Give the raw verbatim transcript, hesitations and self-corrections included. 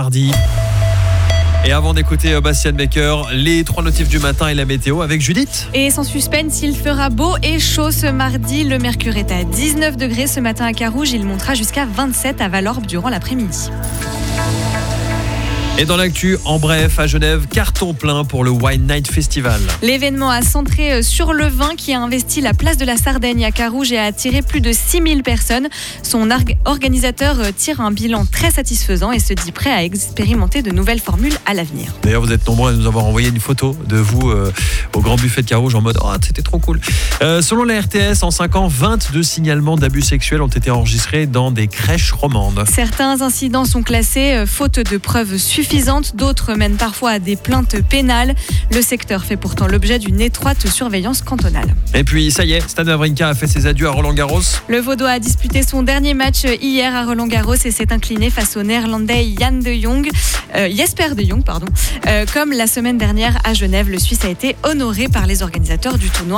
mardi. Et avant d'écouter Bastian Baker, les trois notifs du matin et la météo avec Judith. Et sans suspense, il fera beau et chaud ce mardi. Le mercure est à dix-neuf degrés ce matin à Carouge. Il montera jusqu'à vingt-sept à Valorbe durant l'après-midi. Et dans l'actu, en bref, à Genève, carton plein pour le Wine Night Festival. L'événement a centré sur le vin qui a investi la place de la Sardaigne à Carouge et a attiré plus de six mille personnes. Son organisateur tire un bilan très satisfaisant et se dit prêt à expérimenter de nouvelles formules à l'avenir. D'ailleurs, vous êtes nombreux à nous avoir envoyé une photo de vous euh, au grand buffet de Carouge en mode « Oh, c'était trop cool ». Euh, selon la R T S, en cinq ans, vingt-deux signalements d'abus sexuels ont été enregistrés dans des crèches romandes. Certains incidents sont classés euh, faute de preuves suffisantes. D'autres mènent parfois à des plaintes pénales. Le secteur fait pourtant l'objet d'une étroite surveillance cantonale. Et puis, ça y est, Stan Wawrinka a fait ses adieux à Roland-Garros. Le Vaudois a disputé son dernier match hier à Roland-Garros et s'est incliné face au Néerlandais Jan de Jong, euh, Jesper de Jong, pardon. Euh, comme la semaine dernière à Genève, le Suisse a été honoré par les organisateurs du tournoi.